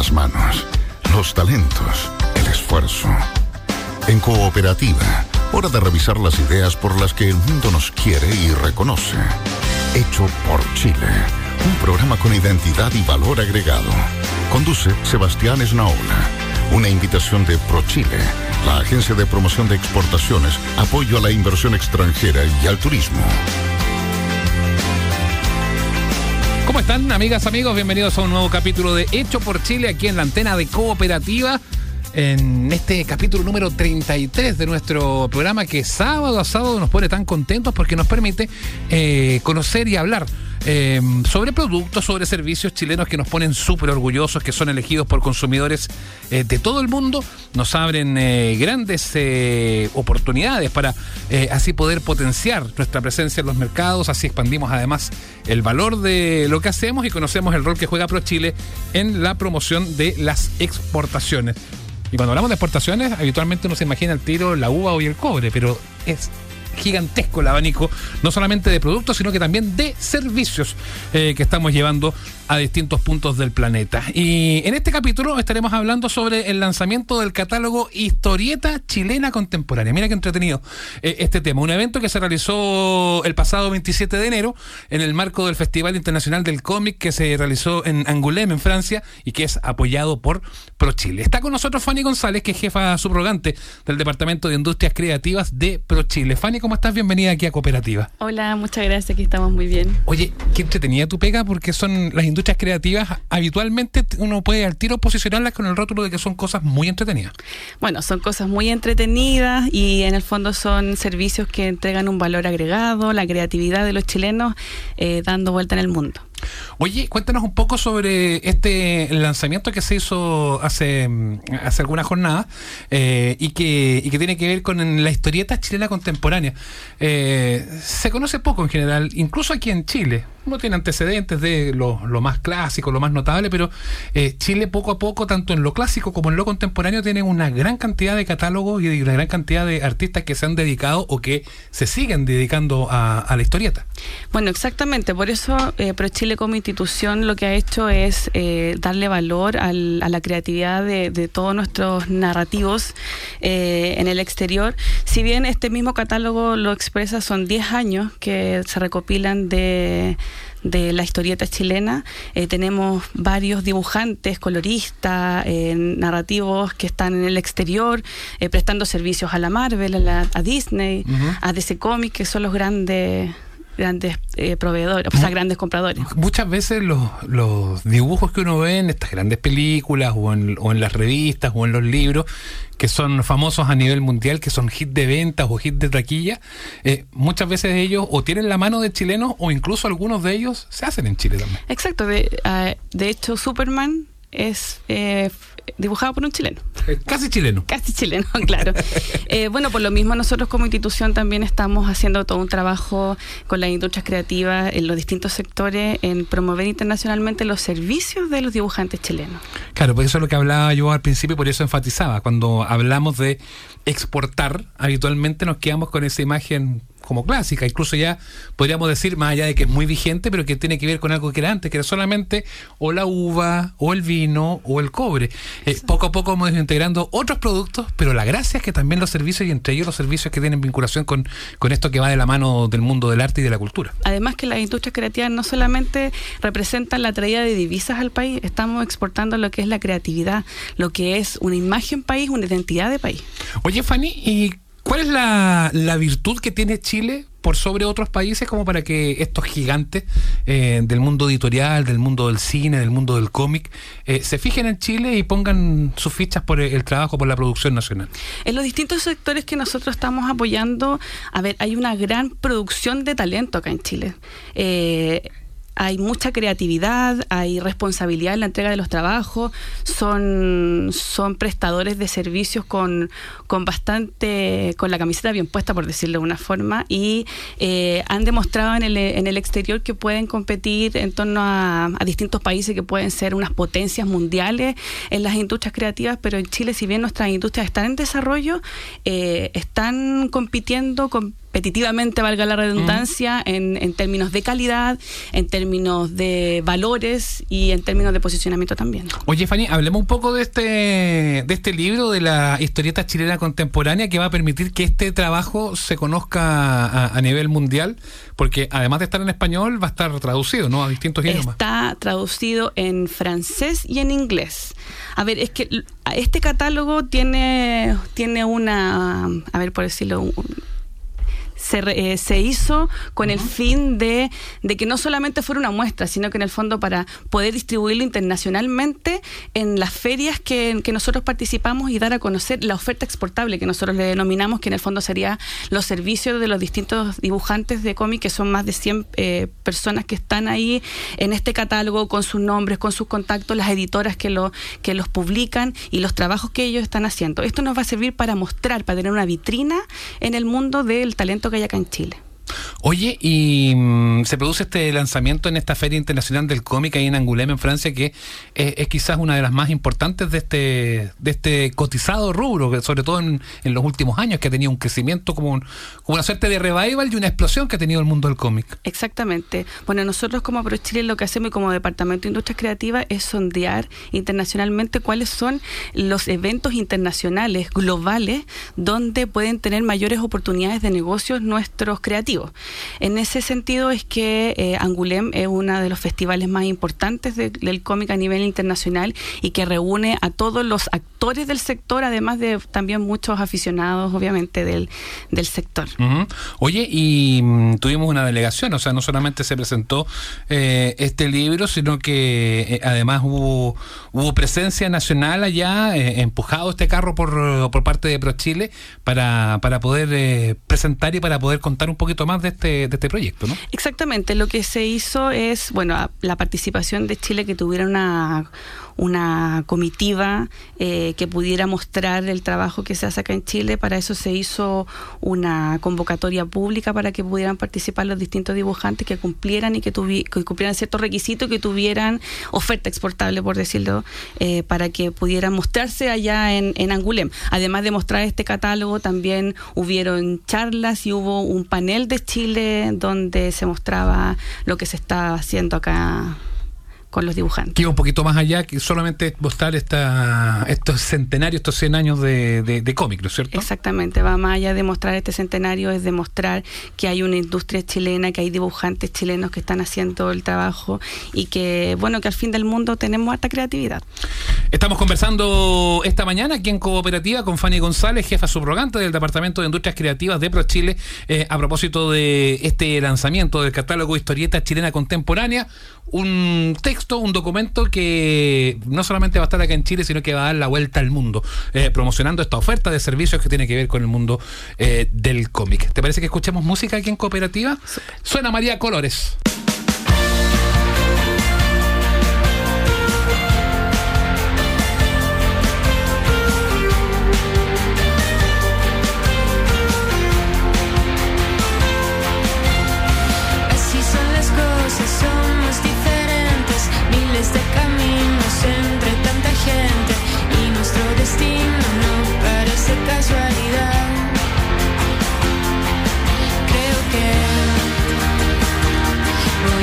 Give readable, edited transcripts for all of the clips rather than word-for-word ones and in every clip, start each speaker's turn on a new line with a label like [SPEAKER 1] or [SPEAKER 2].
[SPEAKER 1] las manos, los talentos, el esfuerzo. En Cooperativa, hora de revisar las ideas por las que el mundo nos quiere y reconoce. Hecho por Chile. Un programa con identidad y valor agregado. Conduce Sebastián Esnaola. Una invitación de ProChile, la agencia de promoción de exportaciones, apoyo a la inversión extranjera y al turismo.
[SPEAKER 2] ¿Cómo están, amigas, amigos? Bienvenidos a un nuevo capítulo de Hecho por Chile, aquí en la antena de Cooperativa. En este capítulo número 33 de nuestro programa, que sábado a sábado nos pone tan contentos porque nos permite conocer y hablar sobre productos, sobre servicios chilenos que nos ponen súper orgullosos, que son elegidos por consumidores de todo el mundo. Nos abren grandes oportunidades para así poder potenciar nuestra presencia en los mercados. Así expandimos además el valor de lo que hacemos y conocemos el rol que juega ProChile en la promoción de las exportaciones. Y cuando hablamos de exportaciones, habitualmente uno se imagina el tiro, la uva y el cobre, pero es gigantesco el abanico, no solamente de productos, sino que también de servicios que estamos llevando a distintos puntos del planeta. Y en este capítulo estaremos hablando sobre el lanzamiento del catálogo Historieta Chilena Contemporánea. Mira qué entretenido este tema. Un evento que se realizó el pasado 27 de enero en el marco del Festival Internacional del Cómic, que se realizó en Angoulême, en Francia, y que es apoyado por ProChile. Está con nosotros Fanny González, que es jefa subrogante del Departamento de Industrias Creativas de ProChile. Fanny, ¿cómo estás? Bienvenida aquí a Cooperativa.
[SPEAKER 3] Hola, muchas gracias, aquí estamos muy bien.
[SPEAKER 2] Oye, qué entretenida tu pega, porque son las industrias creativas, habitualmente uno puede al tiro posicionarlas con el rótulo de que son cosas muy entretenidas.
[SPEAKER 3] Bueno, son cosas muy entretenidas y en el fondo son servicios que entregan un valor agregado, la creatividad de los chilenos dando vuelta en el mundo.
[SPEAKER 2] Oye, cuéntanos un poco sobre este lanzamiento que se hizo hace algunas jornadas y que tiene que ver con la historieta chilena contemporánea. Se conoce poco en general, incluso aquí en Chile. Uno tiene antecedentes de lo más clásico, lo más notable, pero Chile poco a poco, tanto en lo clásico como en lo contemporáneo, tiene una gran cantidad de catálogos y una gran cantidad de artistas que se han dedicado o que se siguen dedicando a la historieta.
[SPEAKER 3] Bueno, exactamente, por eso ProChile como institución lo que ha hecho es darle valor a la creatividad de todos nuestros narrativos en el exterior. Si bien este mismo catálogo lo expresa, son 10 años que se recopilan de la historieta chilena. Tenemos varios dibujantes, coloristas, narrativos que están en el exterior prestando servicios a la Marvel, a Disney, a DC Comics, que son los grandes proveedores, o sea, grandes compradores.
[SPEAKER 2] Muchas veces los dibujos que uno ve en estas grandes películas o en las revistas o en los libros, que son famosos a nivel mundial, que son hits de ventas o hits de taquilla, muchas veces ellos o tienen la mano de chilenos o incluso algunos de ellos se hacen en Chile también.
[SPEAKER 3] Exacto, de hecho Superman es dibujado por un chileno.
[SPEAKER 2] Casi chileno.
[SPEAKER 3] Casi chileno, claro. Bueno, por lo mismo nosotros como institución también estamos haciendo todo un trabajo con las industrias creativas en los distintos sectores en promover internacionalmente los servicios de los dibujantes chilenos.
[SPEAKER 2] Claro, pues eso es lo que hablaba yo al principio, por eso enfatizaba. Cuando hablamos de exportar, habitualmente nos quedamos con esa imagen como clásica, incluso ya podríamos decir, más allá de que es muy vigente, pero que tiene que ver con algo que era antes, que era solamente o la uva, o el vino, o el cobre. Poco a poco vamos integrando otros productos, pero la gracia es que también los servicios, y entre ellos los servicios que tienen vinculación con esto que va de la mano del mundo del arte y de la cultura.
[SPEAKER 3] Además que las industrias creativas no solamente representan la traída de divisas al país, estamos exportando lo que es la creatividad, lo que es una imagen país, una identidad de país.
[SPEAKER 2] Oye, Fanny, ¿y cuál es la virtud que tiene Chile por sobre otros países como para que estos gigantes del mundo editorial, del mundo del cine, del mundo del cómic, se fijen en Chile y pongan sus fichas por el trabajo, por la producción nacional?
[SPEAKER 3] En los distintos sectores que nosotros estamos apoyando, hay una gran producción de talento acá en Chile. Hay mucha creatividad, hay responsabilidad en la entrega de los trabajos, son prestadores de servicios con la camiseta bien puesta, por decirlo de una forma, y han demostrado en el exterior que pueden competir en torno a distintos países que pueden ser unas potencias mundiales en las industrias creativas, pero en Chile, si bien nuestras industrias están en desarrollo, están compitiendo con competitivamente, valga la redundancia, en términos de calidad, en términos de valores y en términos de posicionamiento también.
[SPEAKER 2] Oye, Fanny, hablemos un poco de este libro de la historieta chilena contemporánea, que va a permitir que este trabajo se conozca a nivel mundial, porque además de estar en español va a estar traducido, ¿no?, a distintos idiomas.
[SPEAKER 3] Está traducido en francés y en inglés. A ver, es que este catálogo tiene una, a ver, por decirlo, se hizo con el fin de que no solamente fuera una muestra, sino que en el fondo para poder distribuirlo internacionalmente en las ferias que nosotros participamos y dar a conocer la oferta exportable que nosotros le denominamos, que en el fondo sería los servicios de los distintos dibujantes de cómic, que son más de 100 personas que están ahí en este catálogo con sus nombres, con sus contactos, las editoras que los publican y los trabajos que ellos están haciendo. Esto nos va a servir para mostrar, para tener una vitrina en el mundo del talento que hay acá en Chile.
[SPEAKER 2] Oye, y se produce este lanzamiento en esta Feria Internacional del Cómic ahí en Angoulême, en Francia, que es quizás una de las más importantes de este cotizado rubro, que sobre todo en los últimos años, que ha tenido un crecimiento como una suerte de revival y una explosión que ha tenido el mundo del cómic.
[SPEAKER 3] Exactamente. Bueno, nosotros como ProChile lo que hacemos y como Departamento de Industrias Creativas es sondear internacionalmente cuáles son los eventos internacionales, globales, donde pueden tener mayores oportunidades de negocios nuestros creativos. En ese sentido es que Angoulême es uno de los festivales más importantes del cómic a nivel internacional y que reúne a todos los actores del sector, además de también muchos aficionados, obviamente, del sector. Uh-huh.
[SPEAKER 2] Oye, y tuvimos una delegación, o sea, no solamente se presentó este libro, sino que además hubo presencia nacional allá, empujado este carro por parte de ProChile para poder presentar y para poder contar un poquito más de este proyecto, ¿no?
[SPEAKER 3] Exactamente, lo que se hizo es, bueno, la participación de Chile, que tuviera una comitiva que pudiera mostrar el trabajo que se hace acá en Chile. Para eso se hizo una convocatoria pública para que pudieran participar los distintos dibujantes que cumplieran y que cumplieran ciertos requisitos, que tuvieran oferta exportable, por decirlo, para que pudieran mostrarse allá en Angoulême. Además de mostrar este catálogo, también hubieron charlas y hubo un panel de Chile donde se mostraba lo que se está haciendo acá con los dibujantes.
[SPEAKER 2] Que iba un poquito más allá que solamente mostrar estos centenarios, estos 100 años de cómic, ¿no es cierto?
[SPEAKER 3] Exactamente, va más allá de mostrar este centenario, es demostrar que hay una industria chilena, que hay dibujantes chilenos que están haciendo el trabajo y que, bueno, que al fin del mundo tenemos harta creatividad.
[SPEAKER 2] Estamos conversando esta mañana aquí en Cooperativa con Fanny González, jefa subrogante del Departamento de Industrias Creativas de ProChile, a propósito de este lanzamiento del catálogo Historieta Chilena Contemporánea, un texto, un documento que no solamente va a estar acá en Chile, sino que va a dar la vuelta al mundo, promocionando esta oferta de servicios que tiene que ver con el mundo del cómic. ¿Te parece que escuchemos música aquí en Cooperativa? Super. Suena María Colores.
[SPEAKER 4] De caminos entre tanta gente y nuestro destino no parece casualidad. Creo que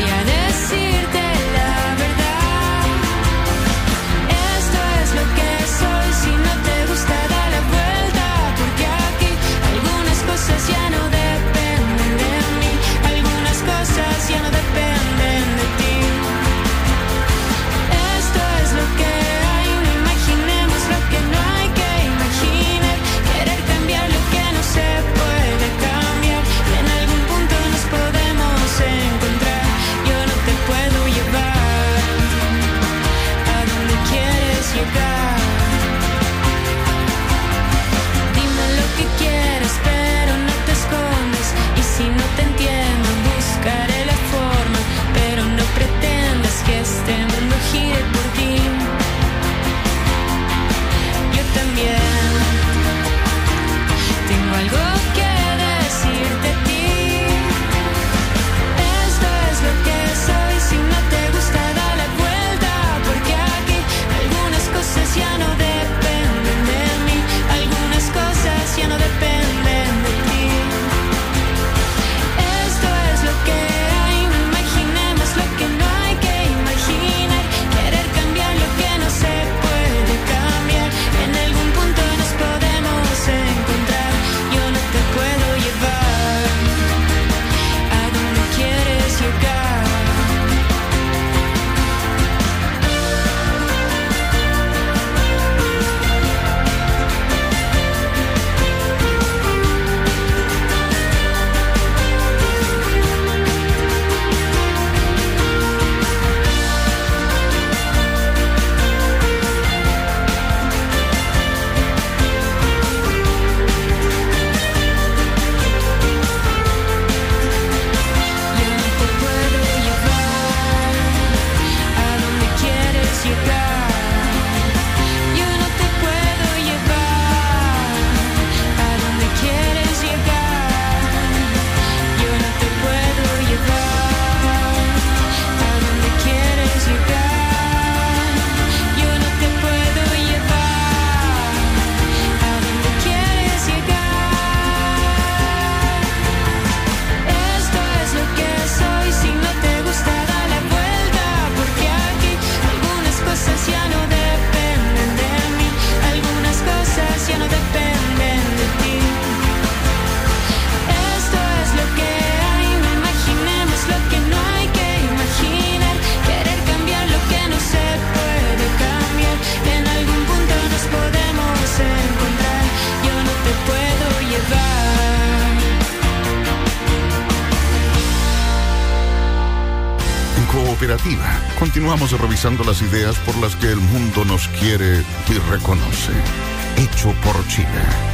[SPEAKER 1] Cooperativa. Continuamos revisando las ideas por las que el mundo nos quiere y reconoce. Hecho por Chile.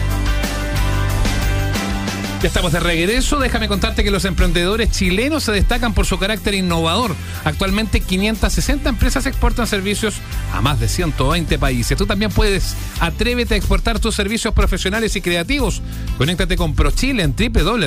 [SPEAKER 2] Ya estamos de regreso. Déjame contarte que los emprendedores chilenos se destacan por su carácter innovador. Actualmente 560 empresas exportan servicios a más de 120 países. Tú también puedes. Atrévete a exportar tus servicios profesionales y creativos. Conéctate con ProChile en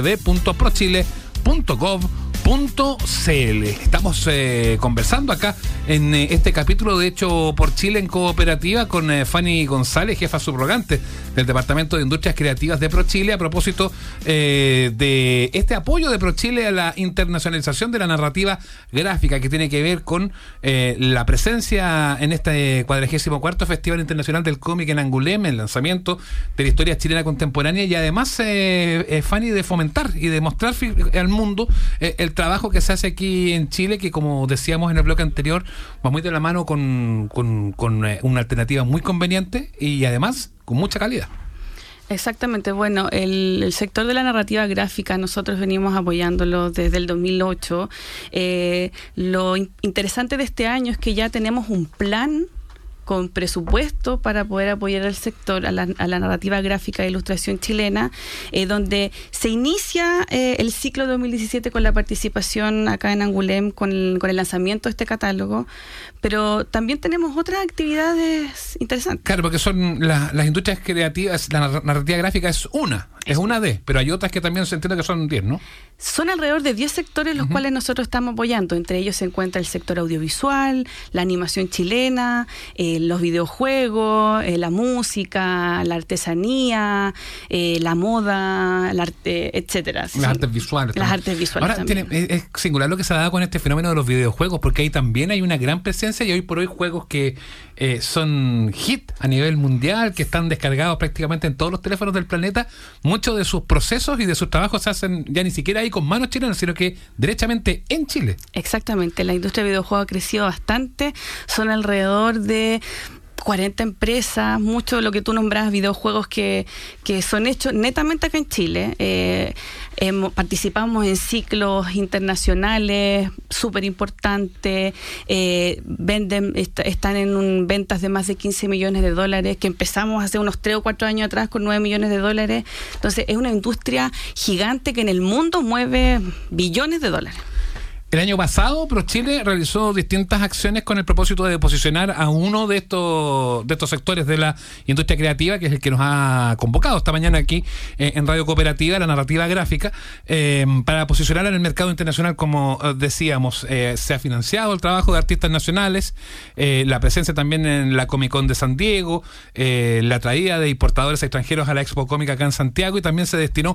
[SPEAKER 2] www.prochile.gov.cl. Estamos conversando acá en este capítulo de Hecho por Chile en Cooperativa con Fanny González, jefa subrogante del Departamento de Industrias Creativas de ProChile, a propósito de este apoyo de ProChile a la internacionalización de la narrativa gráfica, que tiene que ver con la presencia en este 44º Festival Internacional del Cómic en Angoulême, el lanzamiento de la historia chilena contemporánea, y además, Fanny, de fomentar y de mostrar al mundo el trabajo que se hace aquí en Chile, que, como decíamos en el bloque anterior, va muy de la mano con una alternativa muy conveniente y además con mucha calidad.
[SPEAKER 3] Exactamente. Bueno, el sector de la narrativa gráfica nosotros venimos apoyándolo desde el 2008. Lo interesante de este año es que ya tenemos un plan con presupuesto para poder apoyar al sector, a la narrativa gráfica e ilustración chilena, donde se inicia el ciclo 2017 con la participación acá en Angoulême, con el lanzamiento de este catálogo, pero también tenemos otras actividades interesantes.
[SPEAKER 2] Claro, porque son las industrias creativas, la narrativa gráfica es una pero hay otras que también se entiende que son 10, ¿no?
[SPEAKER 3] Son alrededor de 10 sectores los cuales nosotros estamos apoyando. Entre ellos se encuentra el sector audiovisual, la animación chilena, los videojuegos, la música, la artesanía, la moda, el arte, etcétera.
[SPEAKER 2] Las artes visuales.
[SPEAKER 3] Las artes visuales.
[SPEAKER 2] Ahora, es singular lo que se ha dado con este fenómeno de los videojuegos, porque ahí también hay una gran presencia, y hoy por hoy juegos que son hit a nivel mundial, que están descargados prácticamente en todos los teléfonos del planeta. Muchos de sus procesos y de sus trabajos se hacen ya ni siquiera ahí con manos chilenas, sino que derechamente en Chile.
[SPEAKER 3] Exactamente, la industria de videojuegos ha crecido bastante, son alrededor de 40 empresas, mucho de lo que tú nombras, videojuegos que son hechos netamente acá en Chile. Participamos en ciclos internacionales súper importantes, están en ventas de más de $15 millones, que empezamos hace unos 3 o 4 años atrás con $9 millones. Entonces es una industria gigante que en el mundo mueve billones de dólares.
[SPEAKER 2] El año pasado, ProChile realizó distintas acciones con el propósito de posicionar a uno de estos sectores de la industria creativa, que es el que nos ha convocado esta mañana aquí en Radio Cooperativa, la narrativa gráfica, para posicionarla en el mercado internacional. Como decíamos, se ha financiado el trabajo de artistas nacionales, la presencia también en la Comic Con de San Diego, la traída de importadores extranjeros a la Expo Cómica acá en Santiago, y también se destinó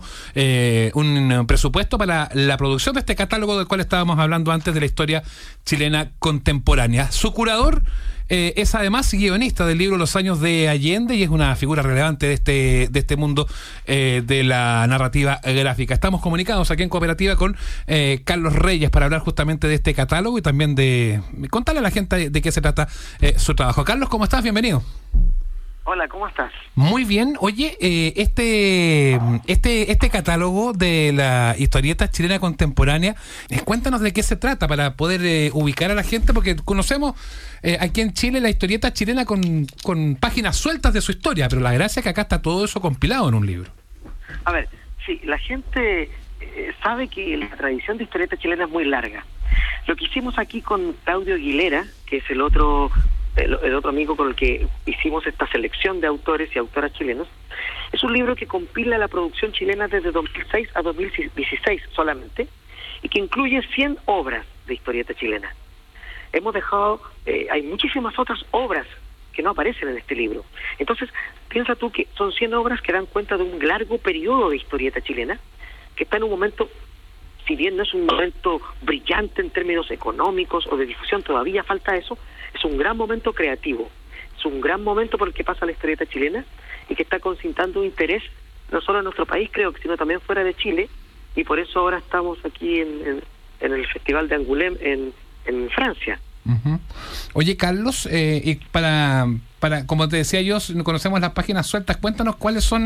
[SPEAKER 2] un presupuesto para la producción de este catálogo del cual estábamos hablando antes, de la historia chilena contemporánea. Su curador es además guionista del libro Los años de Allende, y es una figura relevante de este mundo de la narrativa gráfica. Estamos comunicados aquí en Cooperativa con Carlos Reyes para hablar justamente de este catálogo y también de contarle a la gente de qué se trata su trabajo. Carlos, ¿cómo estás? Bienvenido.
[SPEAKER 5] Hola, ¿cómo estás?
[SPEAKER 2] Muy bien. Oye, este catálogo de la historieta chilena contemporánea, cuéntanos de qué se trata para poder ubicar a la gente, porque conocemos aquí en Chile la historieta chilena con páginas sueltas de su historia, pero la gracia es que acá está todo eso compilado en un libro.
[SPEAKER 5] A ver, sí, la gente sabe que la tradición de historieta chilena es muy larga. Lo que hicimos aquí con Claudio Aguilera, que es el otro amigo con el que hicimos esta selección de autores y autoras chilenos, es un libro que compila la producción chilena desde 2006 a 2016 solamente, y que incluye 100 obras de historieta chilena. Hemos dejado, hay muchísimas otras obras que no aparecen en este libro. Entonces, piensa tú que son 100 obras que dan cuenta de un largo periodo de historieta chilena, que está en un momento, si bien no es un momento brillante en términos económicos o de difusión, todavía falta eso. Es un gran momento creativo, es un gran momento por el que pasa la historieta chilena, y que está concitando interés no solo en nuestro país, creo, sino también fuera de Chile, y por eso ahora estamos aquí en el Festival de Angoulême en Francia.
[SPEAKER 2] Uh-huh. Oye, Carlos, y para como te decía yo, conocemos las páginas sueltas, cuéntanos cuáles son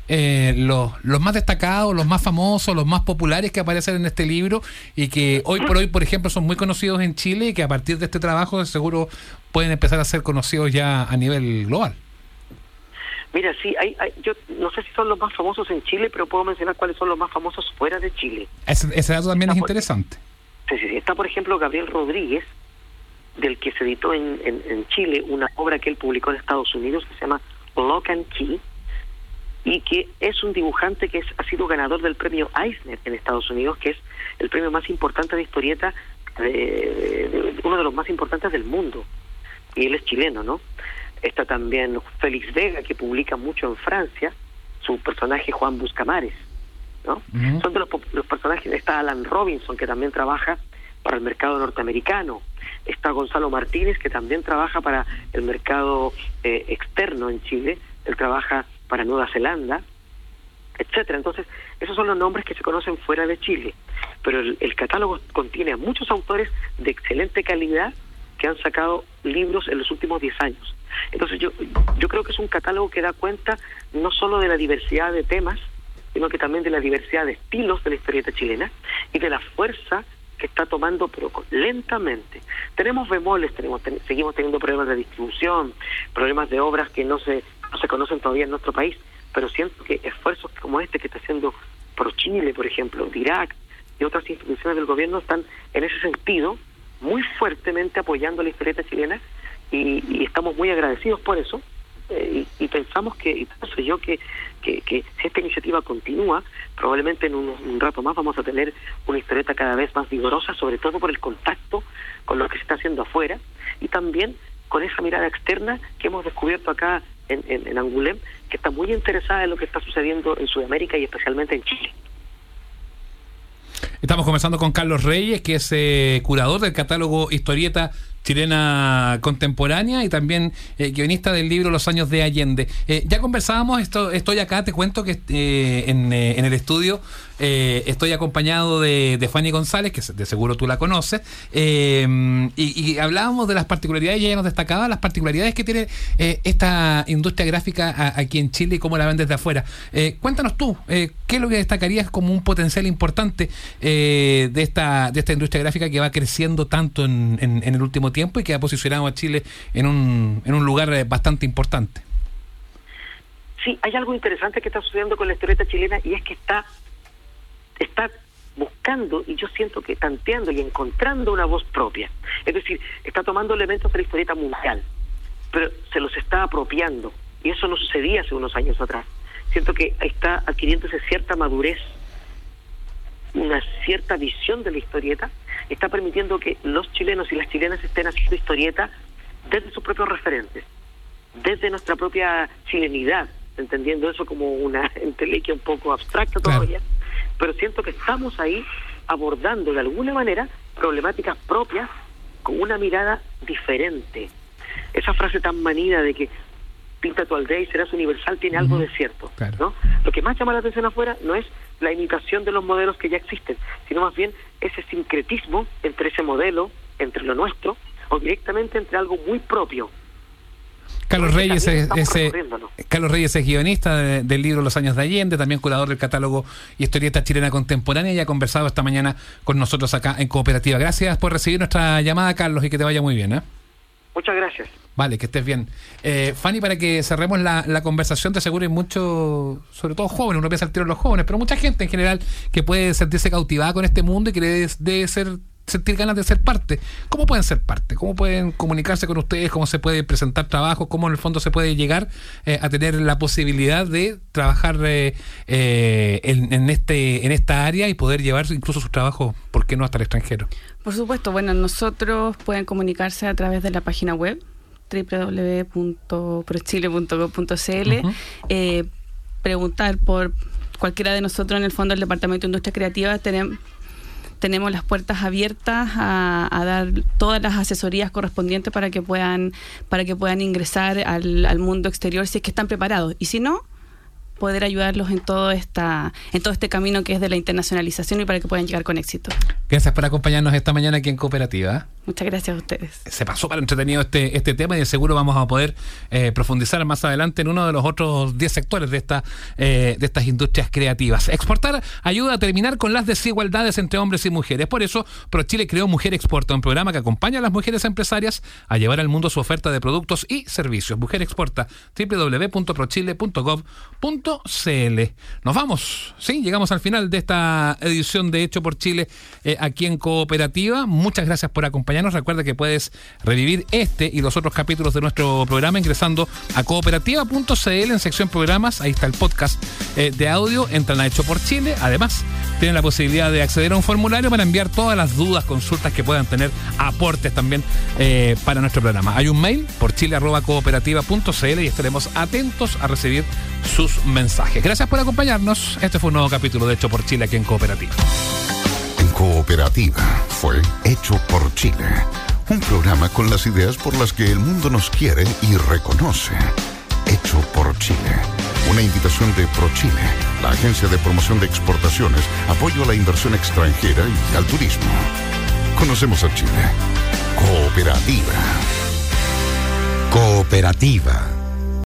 [SPEAKER 2] los más destacados, los más famosos, los más populares que aparecen en este libro y que hoy por hoy, por ejemplo, son muy conocidos en Chile y que a partir de este trabajo de seguro pueden empezar a ser conocidos ya a nivel global.
[SPEAKER 5] Mira, sí, yo no sé si son los más famosos en Chile, pero puedo mencionar cuáles son los más famosos fuera de Chile.
[SPEAKER 2] Ese dato también es interesante.
[SPEAKER 5] Sí. Está, por ejemplo, Gabriel Rodríguez, del que se editó en Chile una obra que él publicó en Estados Unidos que se llama Lock and Key, y que es un dibujante que ha sido ganador del premio Eisner en Estados Unidos, que es el premio más importante de historieta, uno de los más importantes del mundo, y él es chileno, ¿no? Está también Félix Vega, que publica mucho en Francia, su personaje Juan Buscamares, ¿no? Uh-huh. Son de los personajes. Está Alan Robinson, que también trabaja para el mercado norteamericano. Está Gonzalo Martínez, que también trabaja para el mercado externo en Chile. Él trabaja para Nueva Zelanda, etcétera. Entonces, esos son los nombres que se conocen fuera de Chile. Pero el catálogo contiene a muchos autores de excelente calidad que han sacado libros en los últimos 10 años. Entonces yo creo que es un catálogo que da cuenta no solo de la diversidad de temas, sino que también de la diversidad de estilos de la historieta chilena y de la fuerza que está tomando, pero lentamente. Tenemos bemoles, seguimos teniendo problemas de distribución, problemas de obras que no se conocen todavía en nuestro país, pero siento que esfuerzos como este que está haciendo ProChile, por ejemplo, DIRAC y otras instituciones del gobierno están en ese sentido muy fuertemente apoyando la historieta chilena y estamos muy agradecidos por eso y pensamos que si esta iniciativa continúa, probablemente en un rato más vamos a tener una historieta cada vez más vigorosa, sobre todo por el contacto con lo que se está haciendo afuera y también con esa mirada externa que hemos descubierto acá en Angoulême, que está muy interesada en lo que está sucediendo en Sudamérica y especialmente en Chile.
[SPEAKER 2] Estamos conversando con Carlos Reyes, que es curador del catálogo Historieta Chilena Contemporánea y también guionista del libro Los Años de Allende. Ya conversábamos, estoy acá, te cuento que en el estudio estoy acompañado de Fanny González, que de seguro tú la conoces, y hablábamos de las particularidades y ella nos destacaba las particularidades que tiene esta industria gráfica aquí en Chile y cómo la ven desde afuera. Cuéntanos tú, ¿qué es lo que destacarías como un potencial importante de esta industria gráfica que va creciendo tanto en el último tiempo y que ha posicionado a Chile en un lugar bastante importante?
[SPEAKER 5] Sí, hay algo interesante que está sucediendo con la historieta chilena y es que está buscando, y yo siento que tanteando y encontrando una voz propia. Es decir, está tomando elementos de la historieta mundial, pero se los está apropiando, y eso no sucedía hace unos años atrás. Siento que está adquiriéndose cierta madurez, una cierta visión de la historieta, está permitiendo que los chilenos y las chilenas estén haciendo historieta desde sus propios referentes, desde nuestra propia chilenidad, entendiendo eso como una entelequia un poco abstracta todavía, claro. Pero siento que estamos ahí abordando de alguna manera problemáticas propias con una mirada diferente. Esa frase tan manida de que pinta tu aldea y serás universal tiene algo de cierto, claro. ¿No? Lo que más llama la atención afuera no es la imitación de los modelos que ya existen, sino más bien ese sincretismo entre ese modelo, entre lo nuestro, o directamente entre algo muy propio.
[SPEAKER 2] Carlos Reyes es guionista del libro Los Años de Allende, también curador del catálogo Historieta Chilena Contemporánea y ha conversado esta mañana con nosotros acá en Cooperativa. Gracias por recibir nuestra llamada, Carlos, y que te vaya muy bien.
[SPEAKER 5] Muchas gracias.
[SPEAKER 2] Vale, que estés bien. Fanny, para que cerremos la conversación, te aseguro hay mucho, sobre todo jóvenes, uno piensa al tiro en los jóvenes, pero mucha gente en general que puede sentirse cautivada con este mundo y que debe sentir ganas de ser parte. ¿Cómo pueden ser parte? ¿Cómo pueden comunicarse con ustedes? ¿Cómo se puede presentar trabajo? ¿Cómo en el fondo se puede llegar a tener la posibilidad de trabajar en esta área y poder llevar incluso sus trabajos, ¿por qué no, hasta el extranjero?
[SPEAKER 3] Por supuesto, bueno, nosotros pueden comunicarse a través de la página web www.prochile.gov.cl, preguntar por cualquiera de nosotros. En el fondo, el Departamento de Industria Creativa tenemos las puertas abiertas a dar todas las asesorías correspondientes para que puedan ingresar al mundo exterior si es que están preparados. Y si no, poder ayudarlos en todo este camino que es de la internacionalización y para que puedan llegar con éxito.
[SPEAKER 2] Gracias por acompañarnos esta mañana aquí en Cooperativa.
[SPEAKER 3] Muchas gracias a ustedes.
[SPEAKER 2] Se pasó para entretenido este tema y de seguro vamos a poder profundizar más adelante en uno de los otros 10 sectores de estas industrias creativas. Exportar ayuda a terminar con las desigualdades entre hombres y mujeres. Por eso, ProChile creó Mujer Exporta, un programa que acompaña a las mujeres empresarias a llevar al mundo su oferta de productos y servicios. Mujer Exporta, www.prochile.gov.cl. Nos vamos, sí, llegamos al final de esta edición de Hecho por Chile aquí en Cooperativa. Muchas gracias por acompañarnos. Recuerda que puedes revivir este y los otros capítulos de nuestro programa ingresando a cooperativa.cl en sección programas. Ahí está el podcast de audio. Entran a Hecho por Chile. Además, tienen la posibilidad de acceder a un formulario para enviar todas las dudas, consultas que puedan tener, aportes también para nuestro programa. Hay un mail, porchile@cooperativa.cl, y estaremos atentos a recibir sus mensajes. Gracias por acompañarnos. Este fue un nuevo capítulo de Hecho por Chile aquí en Cooperativa.
[SPEAKER 1] En Cooperativa fue Hecho por Chile, un programa con las ideas por las que el mundo nos quiere y reconoce. Hecho por Chile, una invitación de ProChile, la agencia de promoción de exportaciones, apoyo a la inversión extranjera y al turismo. Conocemos a Chile. Cooperativa.
[SPEAKER 6] Cooperativa.